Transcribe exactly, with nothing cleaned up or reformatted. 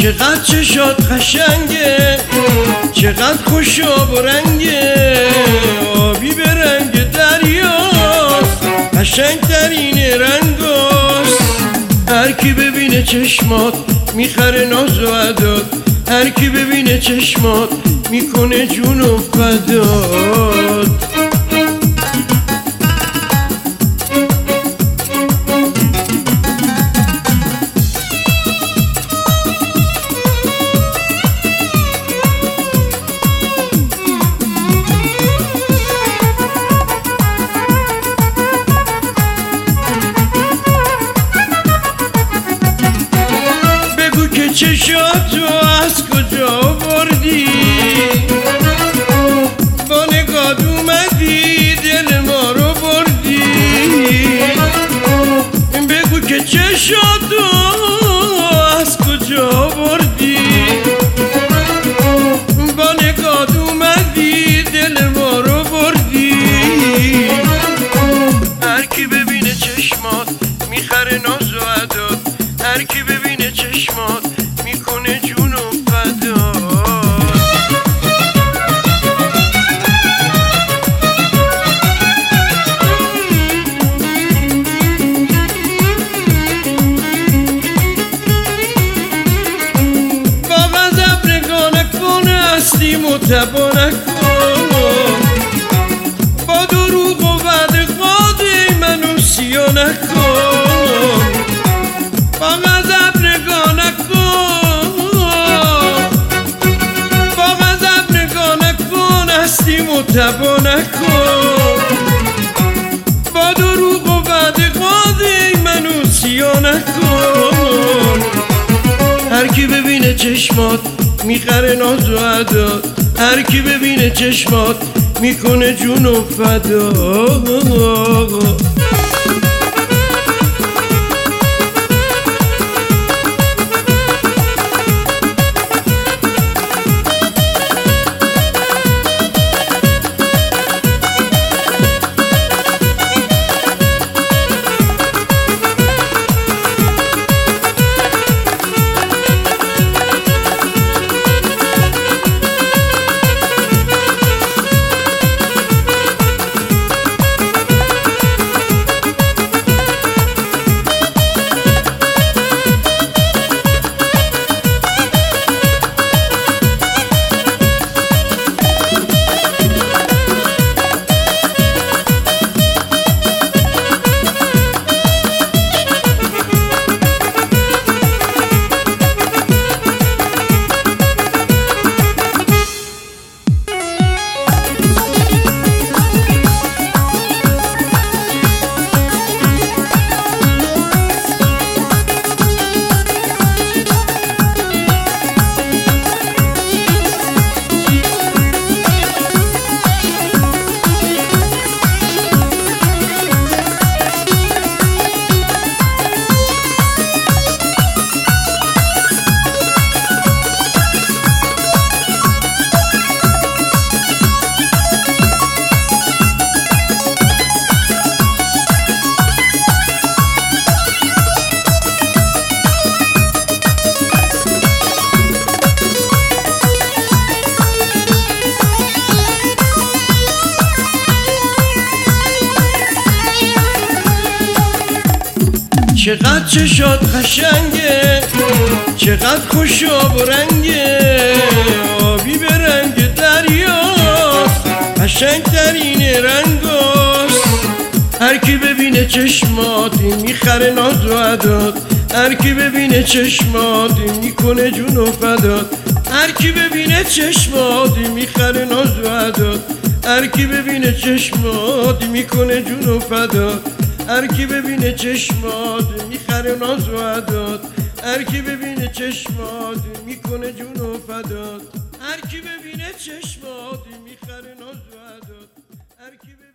چقدر چشات قشنگه، چقدر خوشاب و رنگه، آبی به رنگ دریاست، قشنگ ترین رنگاست. هر کی ببینه چشمات میخره ناز و عداد، هر کی ببینه چشمات میکنه جون و فداد. چشاتو از کجا بردی، با نگات اومدی دل ما رو بردی. بگو که چشاتو از کجا بردی، با نگات اومدی دل ما رو بردی. هر کی ببینه چشمات میخره ناز و عداد، هر کی ببینه چشمات میکنه جون و فداد. با غضب نگاه نکن، هستی متبا نکن، با دروغ و وعده قاده منو سیا نکن. با غضب نگاه نکن، با غضب نگاه نکن، هستی متبا نکن، با دروغ و وعده قاده منو سیا نکن. هر کی ببینه چشمات میخره ناز و عداد، هر کی ببینه چشمات میکنه جون و فداد. چقدر چشات قشنگه، چقدر خوشاب و رنگه، آبی به رنگ دریاست، قشنگ ترین رنگاست. هر کی ببینه چشمات میخره ناز و عداد، هر کی ببینه چشمات میکنه جون و فداد. هر کی ببینه چشمات میخره ناز و عداد، هر کی ببینه چشمات میکنه جون و فداد. هر کی ببینه چشمات میخره ناز و عداد، هر کی ببینه چشمات میکنه جون و فداد. هر کی ببینه چشمات میخره ناز و عداد، هر کی